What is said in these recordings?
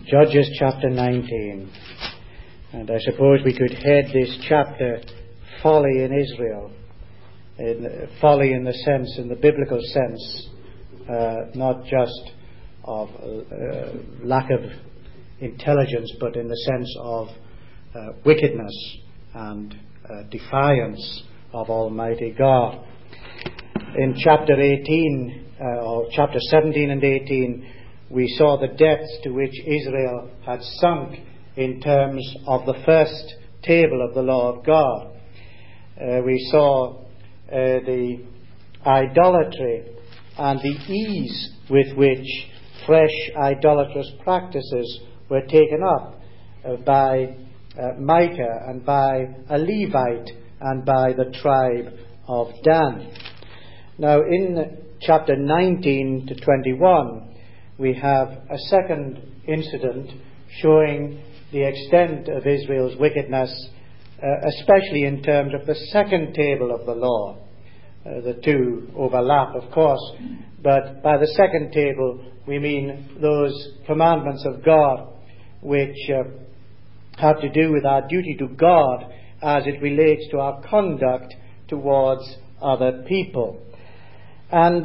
Judges chapter 19. And I suppose we could head this chapter Folly in Israel. Folly in the sense, in the biblical sense, not just of lack of intelligence, but in the sense of wickedness and defiance of Almighty God. In chapter 18, or chapter 17 and 18, we saw the depths to which Israel had sunk in terms of the first table of the law of God. We saw the idolatry and the ease with which fresh idolatrous practices were taken up by Micah and by a Levite and by the tribe of Dan. Now in chapter 19 to 21, we have a second incident showing the extent of Israel's wickedness, especially in terms of the second table of the law. The two overlap, of course, but by the second table we mean those commandments of God which have to do with our duty to God as it relates to our conduct towards other people. And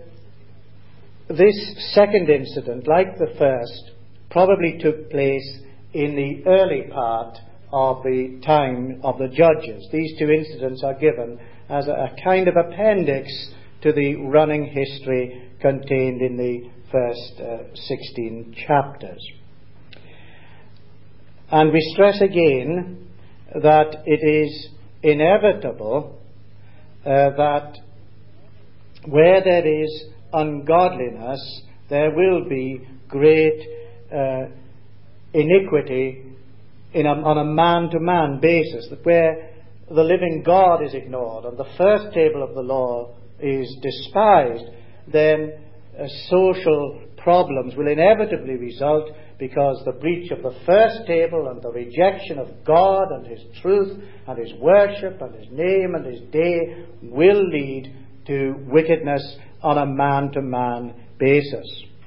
this second incident, like the first, probably took place in the early part of the time of the Judges. These two incidents are given as a kind of appendix to the running history contained in the first 16 chapters. And we stress again that it is inevitable that where there is ungodliness, there will be great iniquity on a man-to-man basis. That where the living God is ignored and the first table of the law is despised, then social problems will inevitably result, because the breach of the first table and the rejection of God and His truth and His worship and His name and His day will lead to wickedness on a man-to-man basis.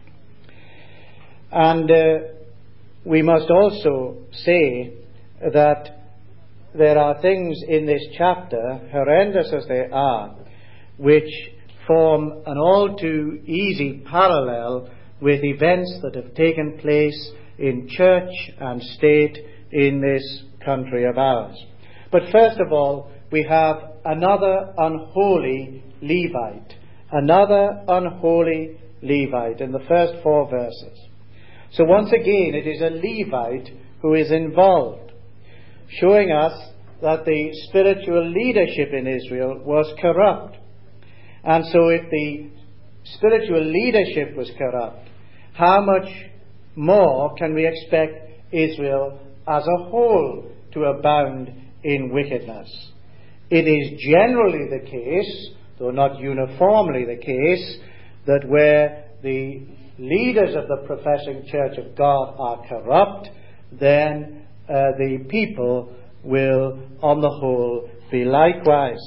And we must also say that there are things in this chapter, horrendous as they are, which form an all too easy parallel with events that have taken place in church and state in this country of ours. But first of all, we have another unholy Levite. Another unholy Levite in the first 4 verses. So once again, it is a Levite who is involved, showing us that the spiritual leadership in Israel was corrupt. And so if the spiritual leadership was corrupt, how much more can we expect Israel as a whole to abound in wickedness? It is generally the case, though not uniformly the case, that where the leaders of the professing church of God are corrupt, then the people will, on the whole, be likewise.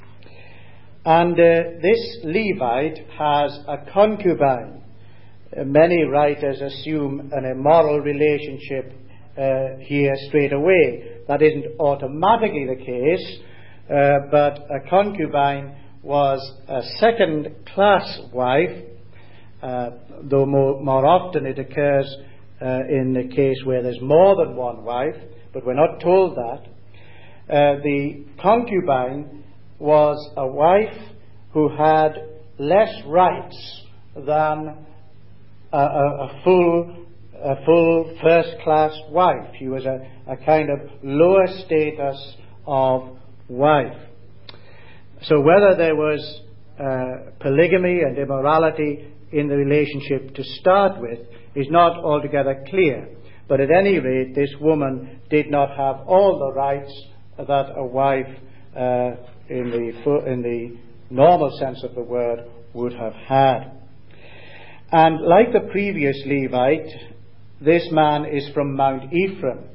And this Levite has a concubine. Many writers assume an immoral relationship here straight away. That isn't automatically the case, but a concubine was a second-class wife, though more often it occurs in the case where there's more than one wife, but we're not told that. The concubine was a wife who had less rights than a full first-class wife. She was a kind of lower status of wife. So whether there was polygamy and immorality in the relationship to start with is not altogether clear. But at any rate, this woman did not have all the rights that a wife in the normal sense of the word would have had. And like the previous Levite, this man is from Mount Ephraim.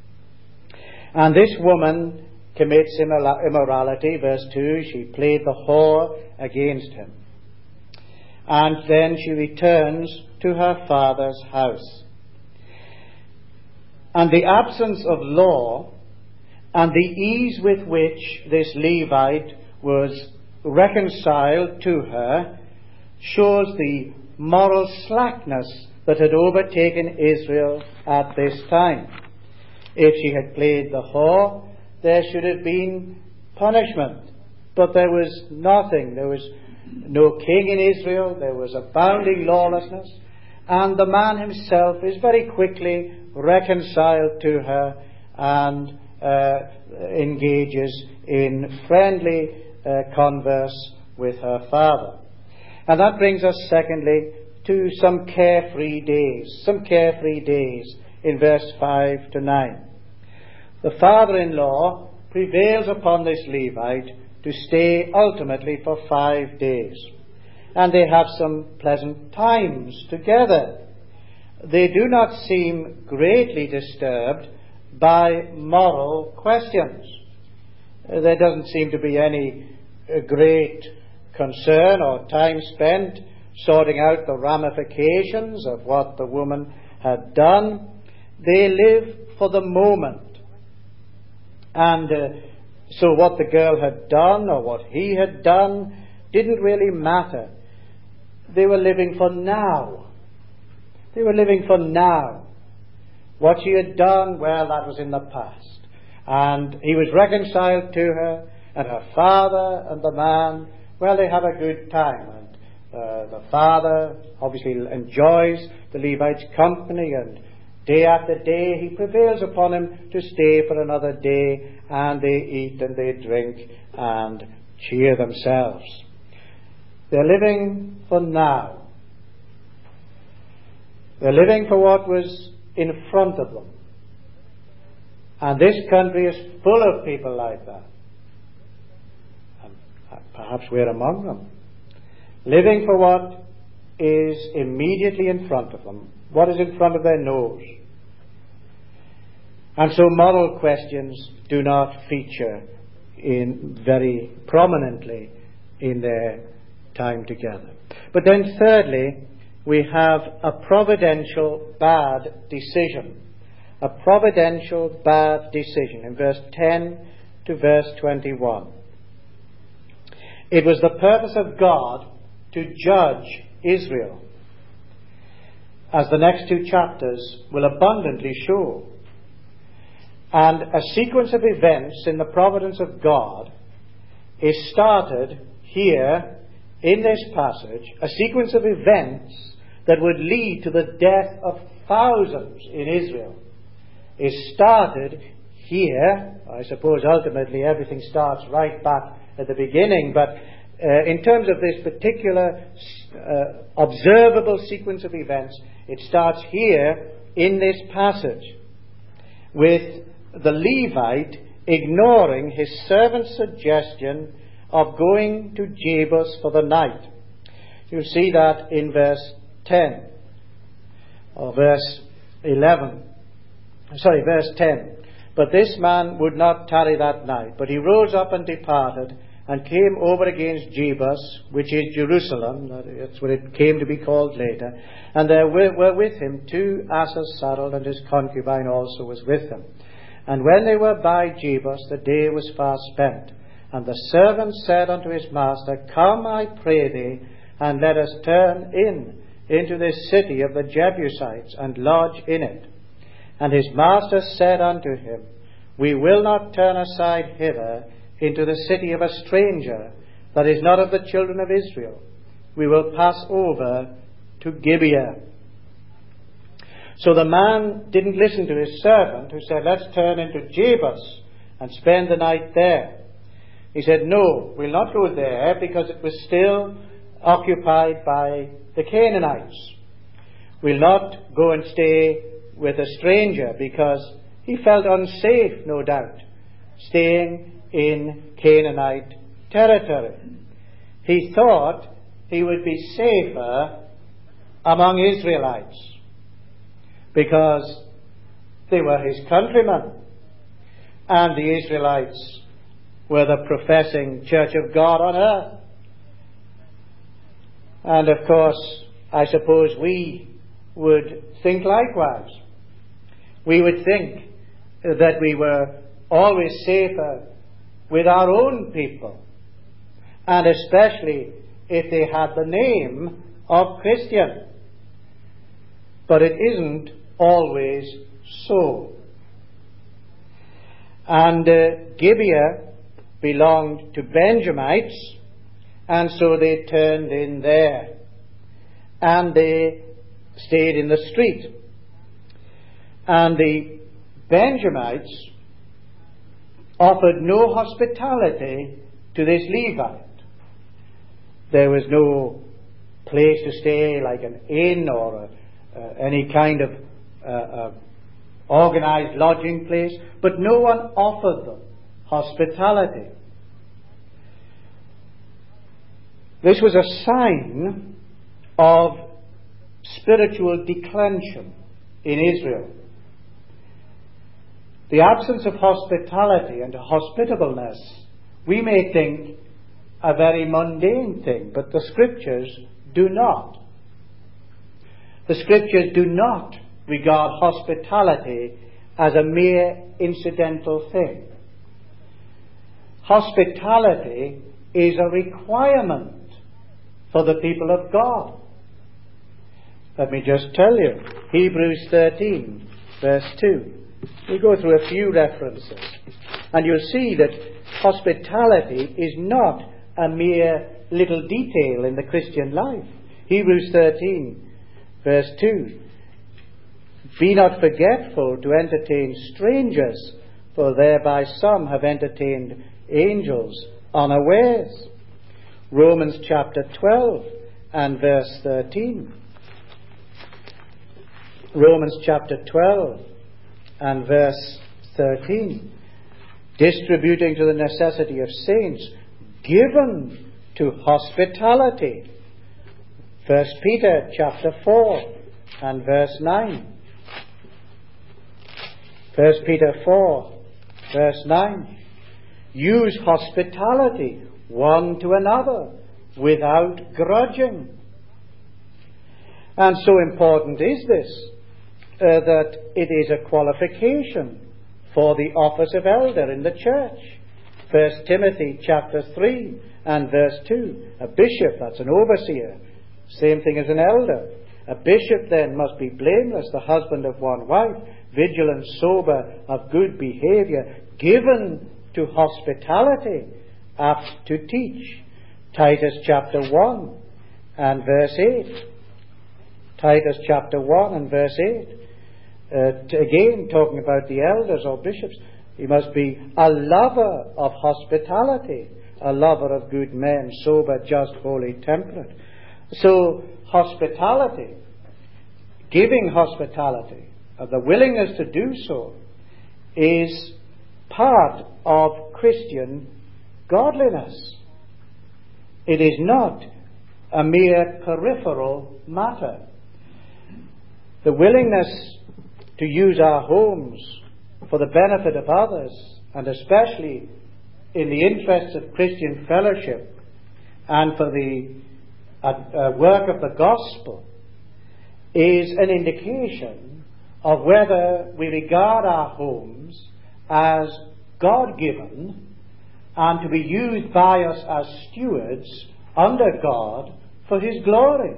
And this woman commits immorality, verse 2, she played the whore against him. And then she returns to her father's house. And the absence of law and the ease with which this Levite was reconciled to her shows the moral slackness that had overtaken Israel at this time. If she had played the whore, there should have been punishment. But there was nothing. There was no king in Israel. There was abounding lawlessness. And the man himself is very quickly reconciled to her and engages in friendly converse with her father. And that brings us, secondly, to some carefree days. Some carefree days in verse 5 to 9. The father-in-law prevails upon this Levite to stay ultimately for 5 days. And they have some pleasant times together. They do not seem greatly disturbed by moral questions. There doesn't seem to be any great concern or time spent sorting out the ramifications of what the woman had done. They live for the moment. And so what the girl had done or what he had done didn't really matter. They were living for now. They were living for now. What she had done, well, that was in the past. And he was reconciled to her, and her father and the man, well, they have a good time. And the father obviously enjoys the Levite's company, and day after day he prevails upon him to stay for another day, and they eat and they drink and cheer themselves. They're living for now. They're living for what was in front of them. And this country is full of people like that. And perhaps we're among them. Living for what is immediately in front of them. What is in front of their nose. And so moral questions do not feature very prominently in their time together. But then thirdly, we have a providential bad decision. A providential bad decision in verse 10 to verse 21. It was the purpose of God to judge Israel, as the next 2 chapters will abundantly show. And a sequence of events in the providence of God is started here in this passage, a sequence of events that would lead to the death of thousands in Israel is started here. I suppose ultimately everything starts right back at the beginning, but in terms of this particular observable sequence of events, it starts here in this passage with the Levite ignoring his servant's suggestion of going to Jebus for the night. You see that in verse 10 or verse 10. But this man would not tarry that night, but he rose up and departed and came over against Jebus, which is Jerusalem. That's what it came to be called later. And there were with him 2 asses saddled, and his concubine also was with him. And when they were by Jebus, the day was far spent. And the servant said unto his master, Come, I pray thee, and let us turn into this city of the Jebusites, and lodge in it. And his master said unto him, We will not turn aside hither into the city of a stranger that is not of the children of Israel. We will pass over to Gibeah. So the man didn't listen to his servant, who said, Let's turn into Jebus and spend the night there. He said, No, we'll not go there, because it was still occupied by the Canaanites. We'll not go and stay with a stranger, because he felt unsafe, no doubt, staying in Canaanite territory. He thought he would be safer among Israelites, because they were his countrymen, and the Israelites were the professing church of God on earth. And of course, I suppose we would think likewise. We would think that we were always safer with our own people, and especially if they had the name of Christian. But it isn't always so. And Gibeah belonged to Benjamites, and so they turned in there, and they stayed in the street. And the Benjamites offered no hospitality to this Levite. There was no place to stay, like an inn or any kind of organized lodging place, but no one offered them hospitality. This was a sign of spiritual declension in Israel. The absence of hospitality and hospitableness, we may think a very mundane thing, but the Scriptures do not. The Scriptures do not regard hospitality as a mere incidental thing. Hospitality is a requirement for the people of God. Let me just tell you, Hebrews 13, verse 2. We go through a few references, and you'll see that hospitality is not a mere little detail in the Christian life. Hebrews 13, verse 2. Be not forgetful to entertain strangers, for thereby some have entertained angels unawares. Romans chapter 12 and verse 13. Romans chapter 12 and verse 13. Distributing to the necessity of saints, given to hospitality. 1 Peter chapter 4 and verse 9. 1 Peter 4 verse 9. Use hospitality one to another without grudging. And so important is this that it is a qualification for the office of elder in the church. 1 Timothy chapter 3 and verse 2. A bishop, that's an overseer, same thing as an elder. A bishop then must be blameless, the husband of one wife, vigilant, sober, of good behavior, given to hospitality, apt to teach. Titus chapter 1 and verse 8. Titus chapter 1 and verse 8. Again, talking about the elders or bishops, he must be a lover of hospitality, a lover of good men, sober, just, holy, temperate. So, hospitality, giving hospitality, the willingness to do so, is part of Christian godliness. It is not a mere peripheral matter. The willingness to use our homes for the benefit of others, and especially in the interests of Christian fellowship and for the work of the gospel, is an indication of whether we regard our homes as God-given and to be used by us as stewards under God for His glory.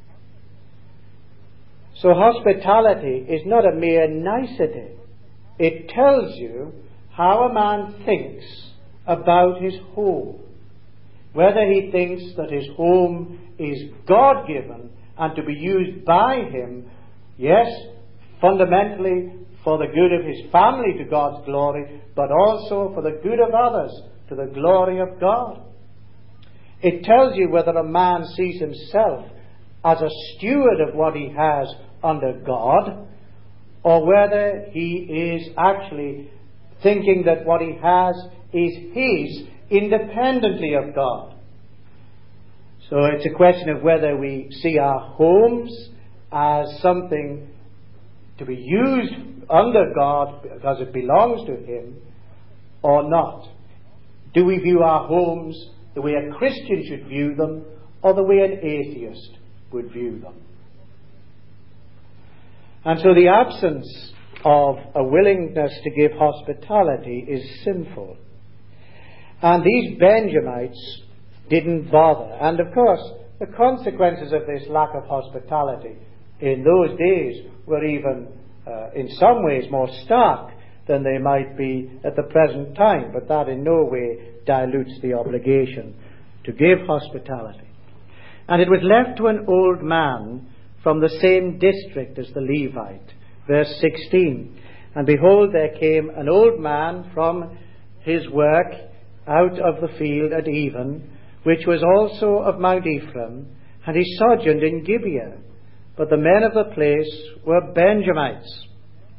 So hospitality is not a mere nicety. It tells you how a man thinks about his home. Whether he thinks that his home is God-given and to be used by him, yes, fundamentally for the good of his family to God's glory, but also for the good of others to the glory of God. It tells you whether a man sees himself as a steward of what he has under God, or whether he is actually thinking that what he has is his independently of God. So it's a question of whether we see our homes as something to be used under God because it belongs to Him, or not. Do we view our homes the way a Christian should view them, or the way an atheist would view them? And so the absence of a willingness to give hospitality is sinful. And these Benjamites didn't bother. And of course, the consequences of this lack of hospitality in those days were even in some ways more stark than they might be at the present time, but that in no way dilutes the obligation to give hospitality. And it was left to an old man from the same district as the Levite. Verse 16, and behold, there came an old man from his work out of the field at even, which was also of Mount Ephraim, and he sojourned in Gibeah. But the men of the place were Benjamites.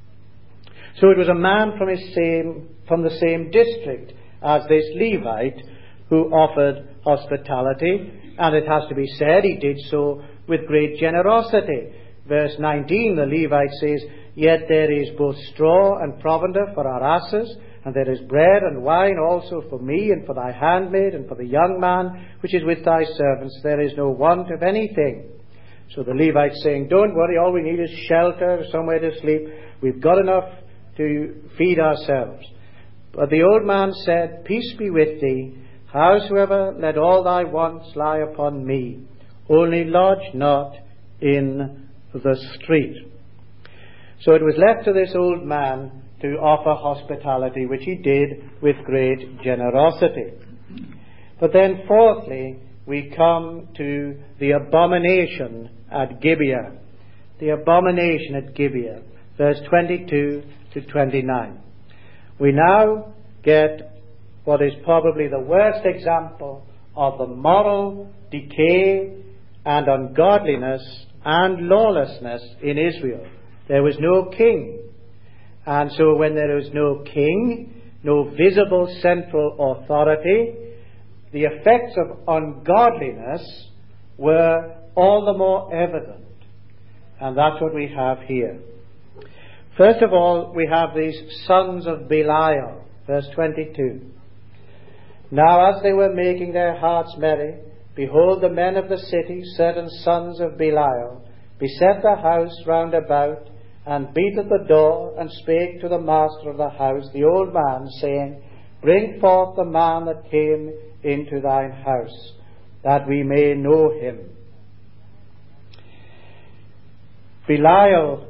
So it was a man from the same district as this Levite who offered hospitality, and it has to be said he did so with great generosity. Verse 19, the Levite says, yet there is both straw and provender for our asses, and there is bread and wine also for me, and for thy handmaid, and for the young man which is with thy servants. There is no want of anything. So the Levite's saying, don't worry, all we need is shelter, somewhere to sleep. We've got enough to feed ourselves. But the old man said, peace be with thee. Howsoever, let all thy wants lie upon me. Only lodge not in the street. So it was left to this old man to offer hospitality, which he did with great generosity. But then fourthly, we come to the abomination at Gibeah. The abomination at Gibeah, verse 22 to 29. We now get what is probably the worst example of the moral decay and ungodliness and lawlessness in Israel. There was no king. And so when there was no king, no visible central authority, the effects of ungodliness were all the more evident. And that's what we have here. First of all, we have these sons of Belial, verse 22. Now as they were making their hearts merry, behold, the men of the city, certain sons of Belial, beset the house round about, and beat at the door, and spake to the master of the house, the old man, saying, bring forth the man that came into thine house, that we may know him. Belial,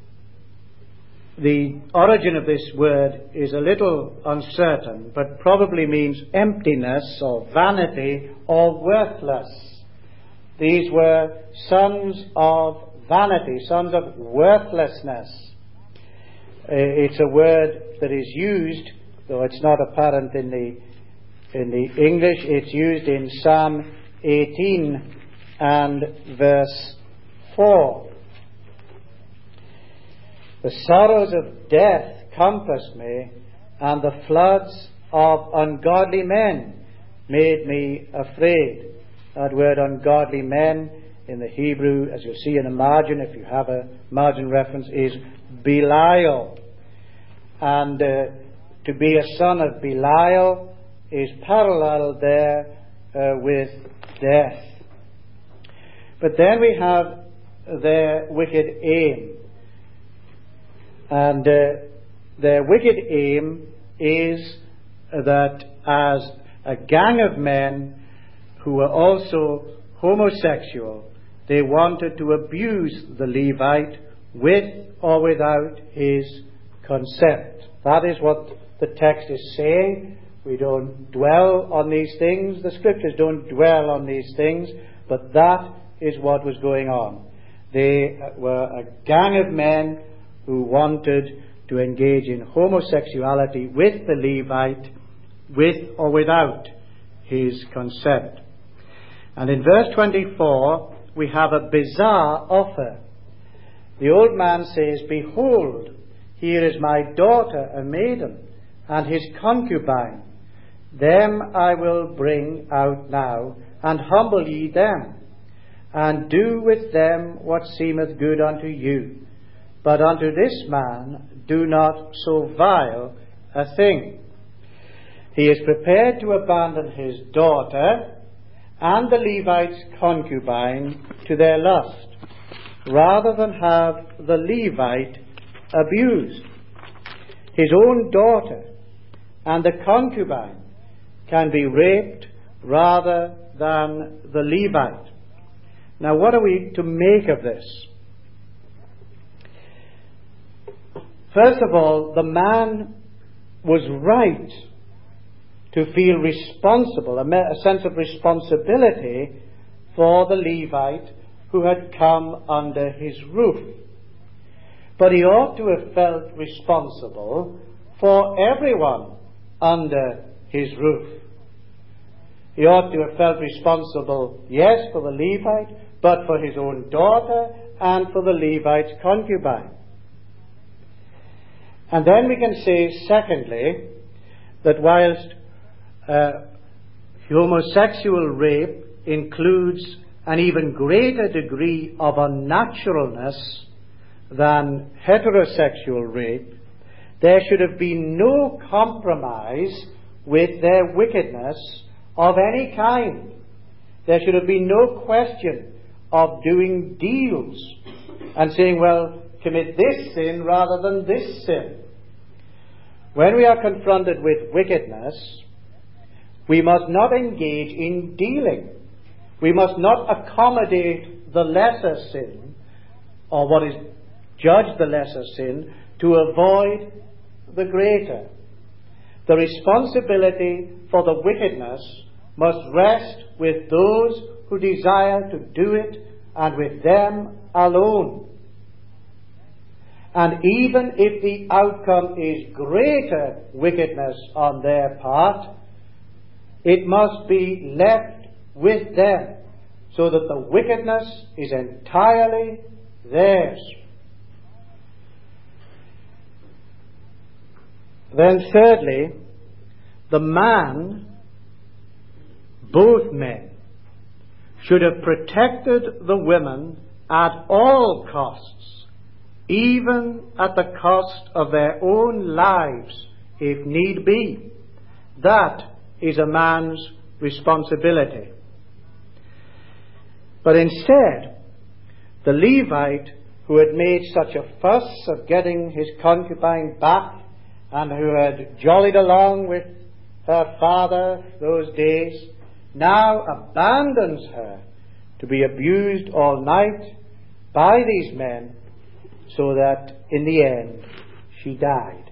the origin of this word is a little uncertain, but probably means emptiness or vanity or worthless. These were sons of vanity, sons of worthlessness. It's a word that is used, though it's not apparent in the English. It's used in Psalm 18 and verse 4. The sorrows of death compassed me, and the floods of ungodly men made me afraid. That word ungodly men in the Hebrew, as you'll see in the margin, if you have a margin reference, is Belial. And to be a son of Belial is parallel there with death. But then we have their wicked aim. And their wicked aim is that as a gang of men who were also homosexual, they wanted to abuse the Levite with or without his consent. That is what the text is saying. We don't dwell on these things. The scriptures don't dwell on these things, but that is what was going on. They were a gang of men who wanted to engage in homosexuality with the Levite, with or without his consent. And in verse 24, we have a bizarre offer. The old man says, behold, here is my daughter, a maiden, and his concubine. Them I will bring out now, and humble ye them, and do with them what seemeth good unto you. But unto this man do not so vile a thing. He is prepared to abandon his daughter and the Levite's concubine to their lust, rather than have the Levite abused. his own daughter and the concubine can be raped rather than the Levite. Now, what are we to make of this? First of all, the man was right to feel responsible, a sense of responsibility for the Levite who had come under his roof. But he ought to have felt responsible for everyone under his roof. He ought to have felt responsible, yes, for the Levite, but for his own daughter and for the Levite's concubine. And then we can say, secondly, that whilst homosexual rape includes an even greater degree of unnaturalness than heterosexual rape, there should have been no compromise with their wickedness of any kind. There should have been no question of doing deals and saying, well, commit this sin rather than this sin. When we are confronted with wickedness, we must not engage in dealing. We must not accommodate the lesser sin, or what is judged the lesser sin, to avoid the greater. The responsibility for the wickedness must rest with those who desire to do it, and with them alone. And even if the outcome is greater wickedness on their part, it must be left with them, so that the wickedness is entirely theirs. Then thirdly, the man, both men, should have protected the women at all costs, even at the cost of their own lives, if need be. That is a man's responsibility. But instead, the Levite, who had made such a fuss of getting his concubine back, and who had jollied along with her father those days, now abandons her to be abused all night by these men, so that in the end she died.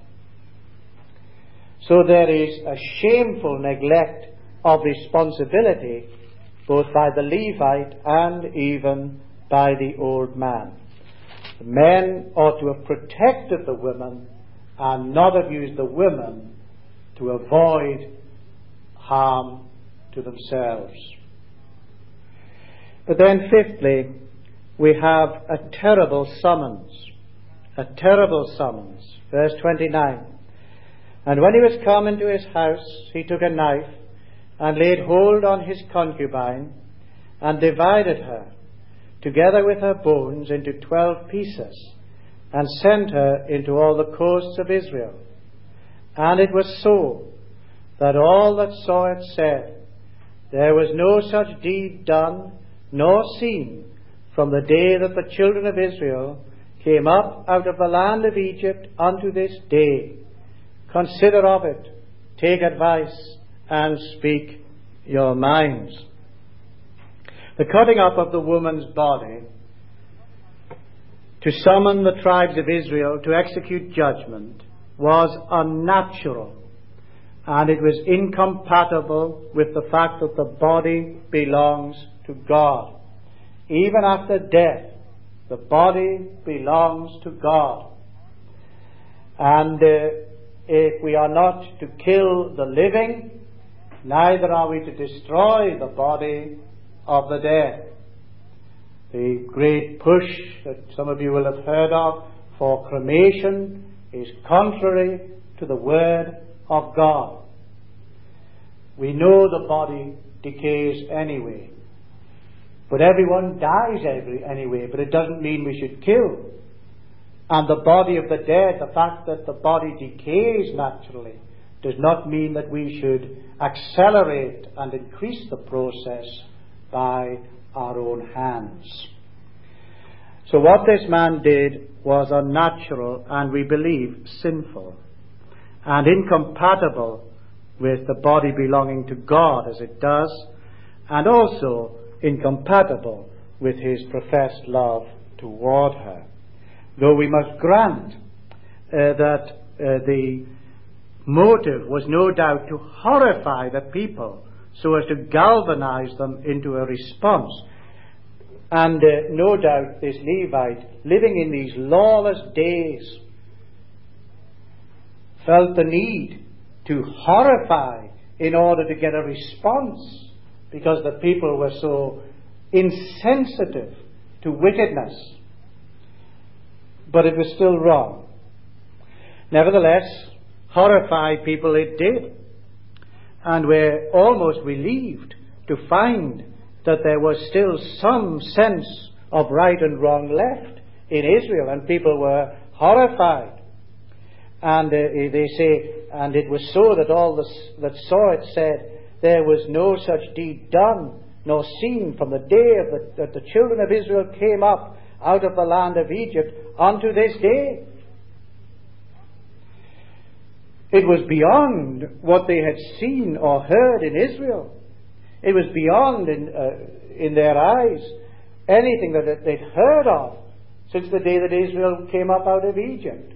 So there is a shameful neglect of responsibility both by the Levite and even by the old man. The men ought to have protected the women and not have used the women to avoid harm to themselves. But then fifthly, we have a terrible summons. A terrible summons. Verse 29. And when he was come into his house, he took a knife and laid hold on his concubine and divided her, together with her bones, into 12 pieces, and sent her into all the coasts of Israel. And it was so that all that saw it said, there was no such deed done nor seen from the day that the children of Israel came up out of the land of Egypt unto this day. Consider of it, take advice, and speak your minds. The cutting up of the woman's body to summon the tribes of Israel to execute judgment was unnatural, and it was incompatible with the fact that the body belongs to God. Even after death, the body belongs to God. And if we are not to kill the living, neither are we to destroy the body of the dead. The great push that some of you will have heard of for cremation is contrary to the Word of God. We know the body decays anyway. But everyone dies anyway, but it doesn't mean we should kill. And the body of the dead, the fact that the body decays naturally, does not mean that we should accelerate and increase the process by our own hands. So what this man did was unnatural and, we believe, sinful. and incompatible with the body belonging to God as it does, and also incompatible with his professed love toward her. Though we must grant that the motive was no doubt to horrify the people so as to galvanize them into a response. And no doubt this Levite, living in these lawless days, felt the need to horrify in order to get a response, because the people were so insensitive to wickedness. But it was still wrong. Nevertheless, horrify people it did, and we're almost relieved to find that there was still some sense of right and wrong left in Israel, and people were horrified. And they say, and it was so that all that saw it said, there was no such deed done nor seen from the day that the children of Israel came up out of the land of Egypt unto this day. It was beyond what they had seen or heard in Israel. It was beyond in their eyes anything that they'd heard of since the day that Israel came up out of Egypt.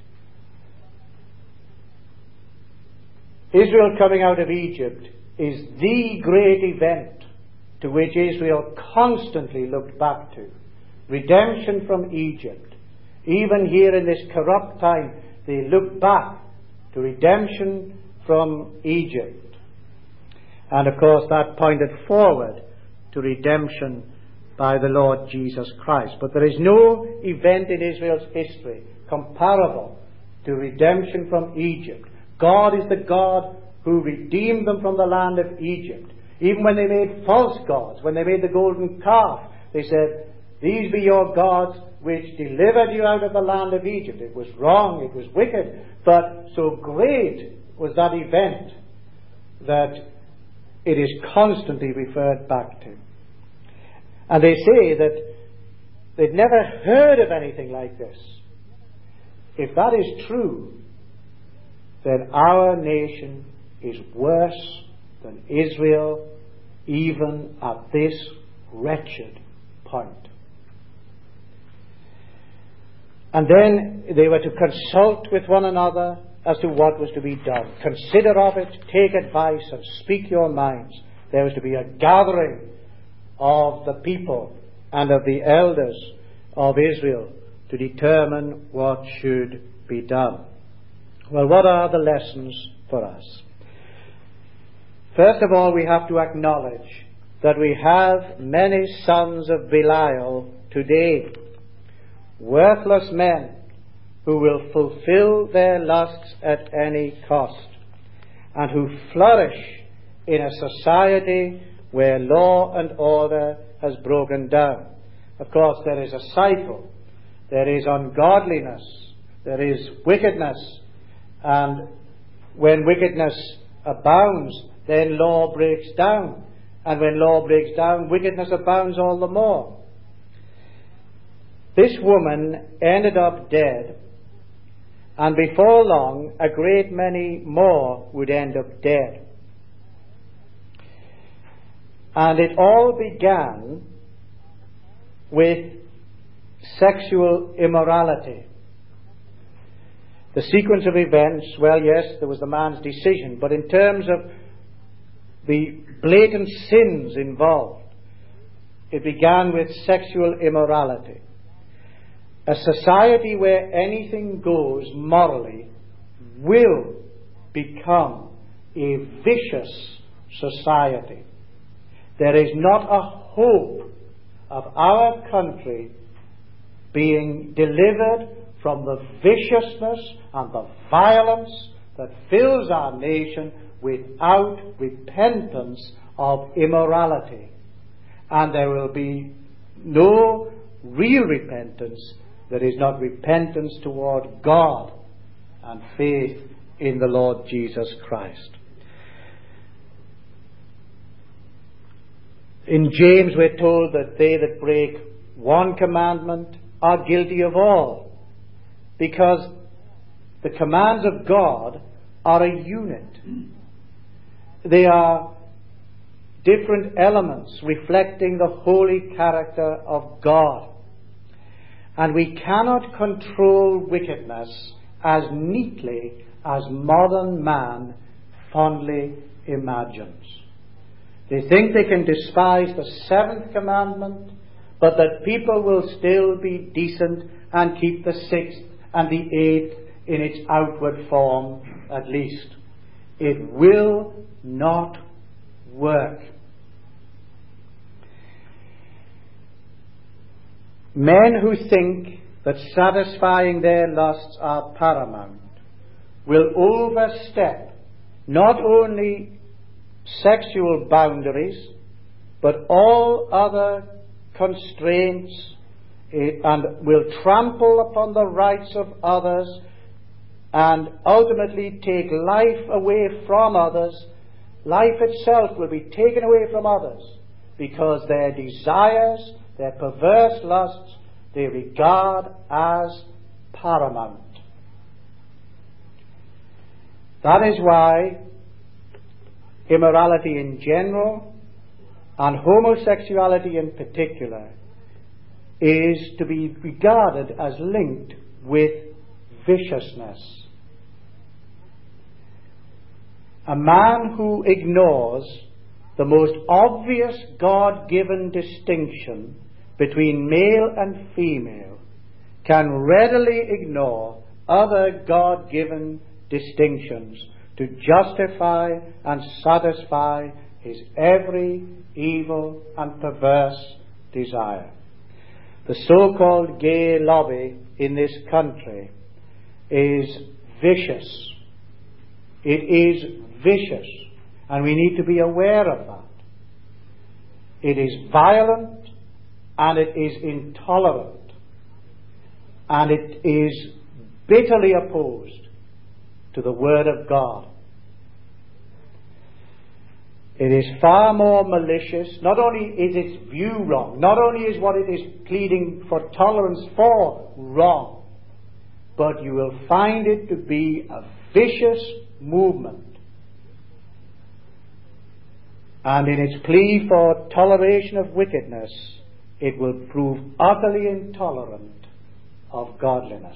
Israel coming out of Egypt is the great event to which Israel constantly looked back to. Redemption from Egypt. Even here in this corrupt time, they look back to redemption from Egypt. And of course that pointed forward to redemption by the Lord Jesus Christ. But there is no event in Israel's history comparable to redemption from Egypt. God is the God who redeemed them from the land of Egypt. Even when they made false gods, when they made the golden calf, they said, these be your gods which delivered you out of the land of Egypt. It was wrong, it was wicked, but so great was that event that it is constantly referred back to. And they say that they'd never heard of anything like this. If that is true, then our nation is worse than Israel, even at this wretched point. And then they were to consult with one another as to what was to be done. Consider of it, take advice, and speak your minds. There was to be a gathering of the people and of the elders of Israel to determine what should be done. Well, what are the lessons for us? First of all, we have to acknowledge that we have many sons of Belial today, worthless men who will fulfill their lusts at any cost, and who flourish in a society where law and order has broken down. Of course, there is a cycle. There is ungodliness. There is wickedness. And when wickedness abounds, then law breaks down. And when law breaks down, wickedness abounds all the more. This woman ended up dead, and before long a great many more would end up dead. And it all began with sexual immorality. The sequence of events, well, yes, there was the man's decision, but in terms of the blatant sins involved, it began with sexual immorality. A society where anything goes morally will become a vicious society. There is not a hope of our country being delivered from the viciousness and the violence that fills our nation without repentance of immorality. And there will be no real repentance that is not repentance toward God and faith in the Lord Jesus Christ. In James we're told that they that break one commandment are guilty of all, because the commands of God are a unit. They are different elements reflecting the holy character of God. And we cannot control wickedness as neatly as modern man fondly imagines. They think they can despise the seventh commandment, but that people will still be decent and keep the sixth and the eighth in its outward form at least. It will not work. Men who think that satisfying their lusts are paramount will overstep not only sexual boundaries, but all other constraints, and will trample upon the rights of others and ultimately take life away from others. Life itself will be taken away from others because their desires, their perverse lusts, they regard as paramount. That is why immorality in general and homosexuality in particular is to be regarded as linked with viciousness. A man who ignores the most obvious God-given distinction between male and female can readily ignore other God-given distinctions to justify and satisfy his every evil and perverse desire. The so-called gay lobby in this country is vicious. It is vicious, and we need to be aware of that. It is violent, and it is intolerant, and it is bitterly opposed to the Word of God. It is far more malicious. Not only is its view wrong, not only is what it is pleading for tolerance for wrong, but you will find it to be a vicious movement. And in its plea for toleration of wickedness, it will prove utterly intolerant of godliness.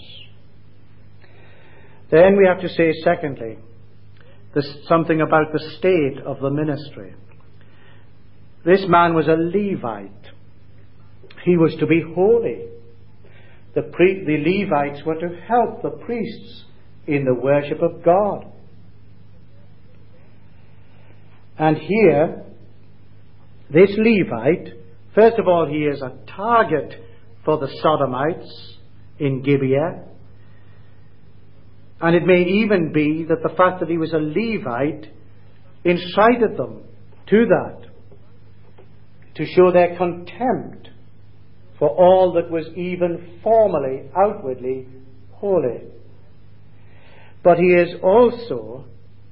Then we have to say, secondly, something about the state of the ministry. This man was a Levite. He was to be holy. The Levites were to help the priests in the worship of God. And here, this Levite, first of all, he is a target for the Sodomites in Gibeah. And it may even be that the fact that he was a Levite incited them to that, to show their contempt for all that was even formally, outwardly holy. But he is also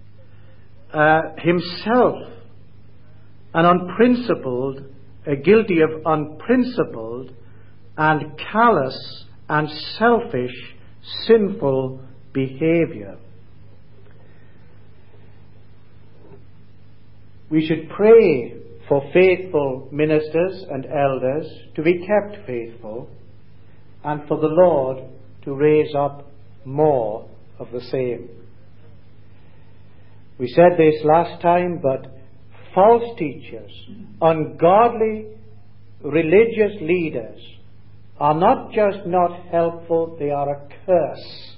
himself guilty of unprincipled and callous and selfish, sinful behavior. We should pray for faithful ministers and elders to be kept faithful, and for the Lord to raise up more of the same. We said this last time, but false teachers, ungodly religious leaders are not just not helpful, they are a curse.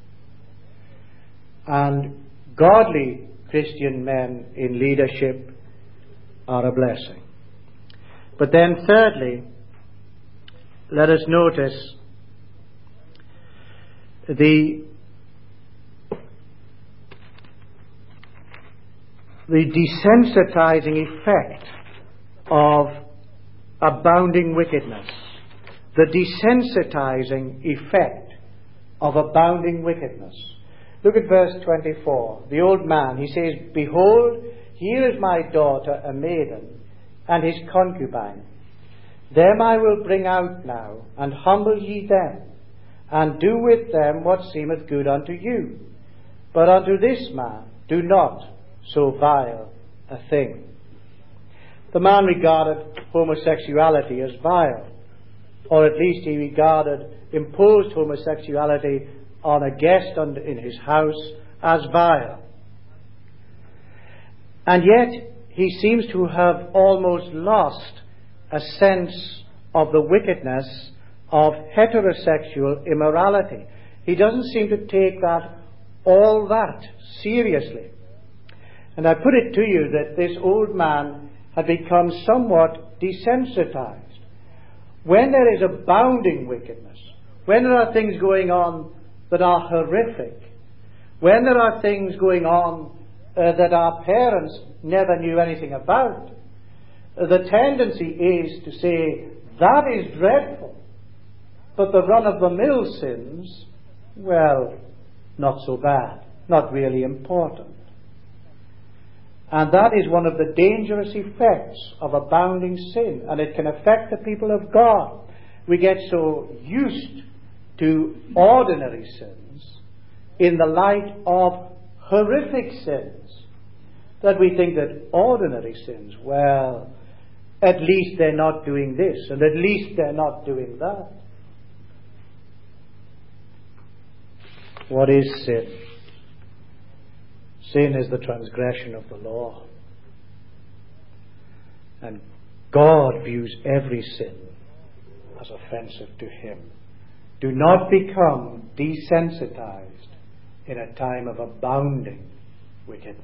And godly Christian men in leadership are a blessing. But then thirdly, let us notice the desensitizing effect of abounding wickedness. The desensitizing effect of abounding wickedness. Look at verse 24. The old man, he says, "Behold, here is my daughter, a maiden, and his concubine. Them I will bring out now, and humble ye them, and do with them what seemeth good unto you. but unto this man do not so vile a thing. The man regarded homosexuality as vile, or at least he regarded imposed homosexuality on a guest in his house as vile. And yet he seems to have almost lost a sense of the wickedness of heterosexual immorality. He doesn't seem to take that all that seriously. And I put it to you that this old man had become somewhat desensitized. When there is abounding wickedness, when there are things going on that are horrific, when there are things going on that our parents never knew anything about, the tendency is to say, that is dreadful. But the run-of-the-mill sins, well, not so bad, not really important. And that is one of the dangerous effects of abounding sin, and it can affect the people of God. We get so used to ordinary sins in the light of horrific sins that we think that ordinary sins, well, at least they're not doing this, and at least they're not doing that. What is sin? Sin is the transgression of the law. And God views every sin as offensive to Him. Do not become desensitized in a time of abounding wickedness.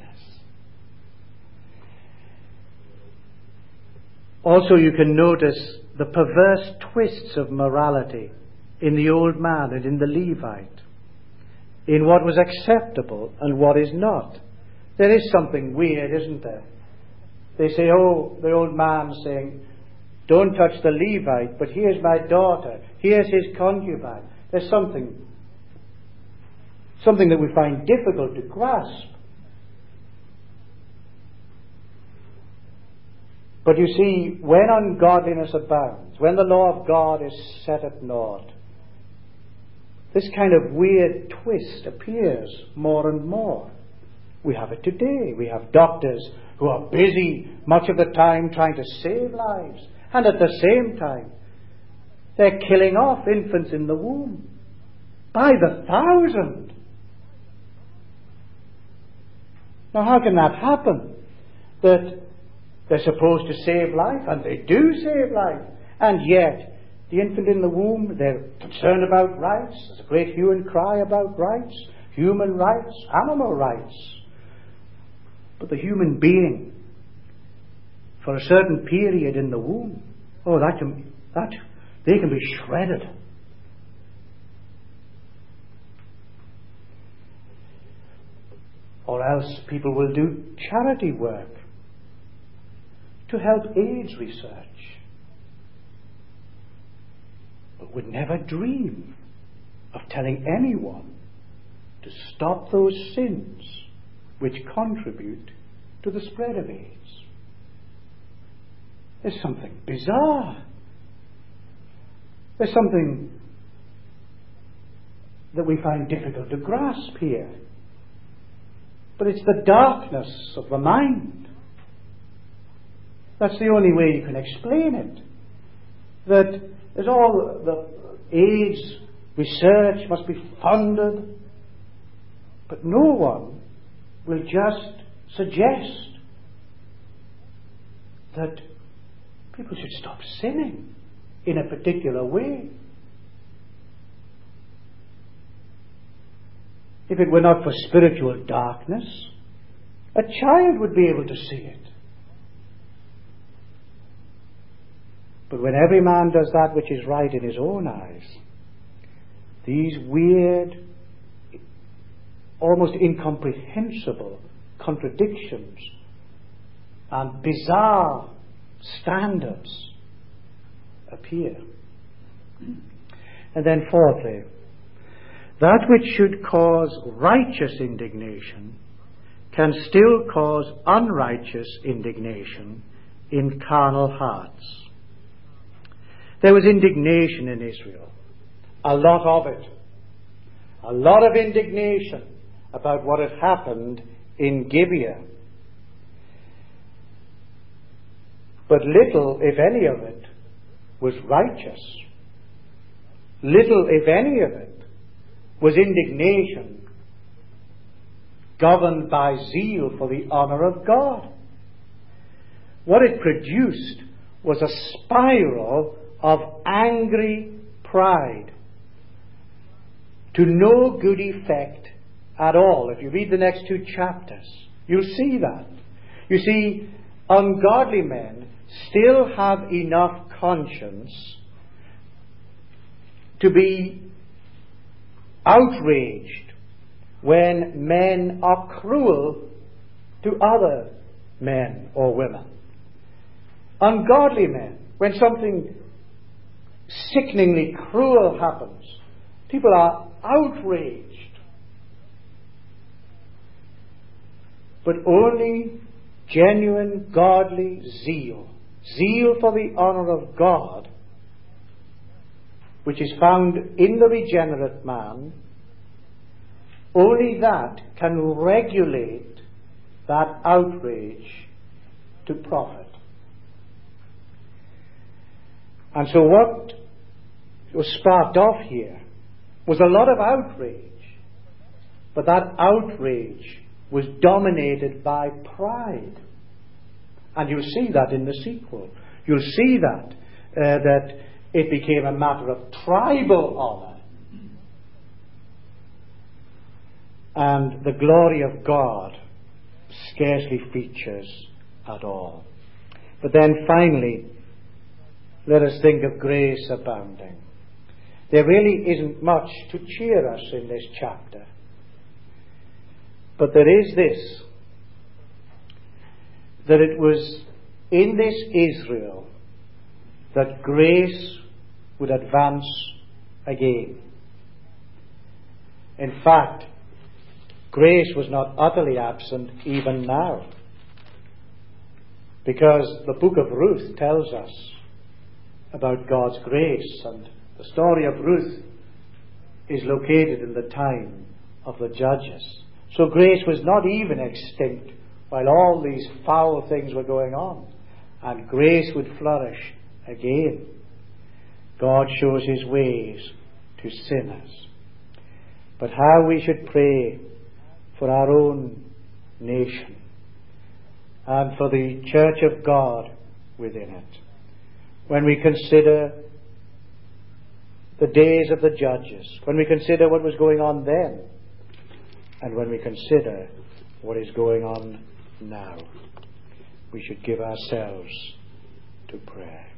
Also, you can notice the perverse twists of morality in the old man and in the Levite, in what was acceptable and what is not. There is something weird, isn't there? They say, oh, the old man saying, don't touch the Levite, but here's my daughter, here's his concubine. There's something that we find difficult to grasp. But you see, when ungodliness abounds, when the law of God is set at naught, this kind of weird twist appears more and more. We have it today. We have doctors who are busy much of the time trying to save lives, and at the same time they're killing off infants in the womb by the thousand. Now how can that happen? That they're supposed to save life, and they do save life, and yet the infant in the womb, they're concerned about rights. There's a great hue and cry about rights, human rights, animal rights. But the human being, for a certain period in the womb, they can be shredded. Or else people will do charity work to help AIDS research, but would never dream of telling anyone to stop those sins which contribute to the spread of AIDS. There's something bizarre. There's something that we find difficult to grasp here. But it's the darkness of the mind. That's the only way you can explain it. That there's all the AIDS research must be funded, but no one will just suggest that people should stop sinning in a particular way. If it were not for spiritual darkness, a child would be able to see it. But when every man does that which is right in his own eyes, these weird, almost incomprehensible contradictions and bizarre standards appear. And then fourthly, that which should cause righteous indignation can still cause unrighteous indignation in carnal hearts. There was indignation in Israel, a lot of it, a lot of indignation about what had happened in Gibeah. But little, if any of it, was righteous. Little, if any of it, was indignation governed by zeal for the honor of God. What it produced was a spiral of angry pride to no good effect at all. If you read the next 2 chapters, you'll see that. You see, ungodly men still have enough conscience to be outraged when men are cruel to other men or women. Ungodly men, when something sickeningly cruel happens, people are outraged. But only genuine godly zeal for the honor of God, which is found in the regenerate man, only that can regulate that outrage to profit. And so what was sparked off here was a lot of outrage. But that outrage was dominated by pride. And you'll see that in the sequel. You'll see that it became a matter of tribal honor. And the glory of God scarcely features at all. But then finally, let us think of grace abounding. There really isn't much to cheer us in this chapter. But there is this, that it was in this Israel that grace would advance again. In fact, grace was not utterly absent even now. Because the book of Ruth tells us about God's grace, and the story of Ruth is located in the time of the Judges. So grace was not even extinct while all these foul things were going on. And grace would flourish again. God shows his ways to sinners. But how we should pray for our own nation and for the church of God within it. When we consider the days of the Judges, when we consider what was going on then, and when we consider what is going on now, we should give ourselves to prayer.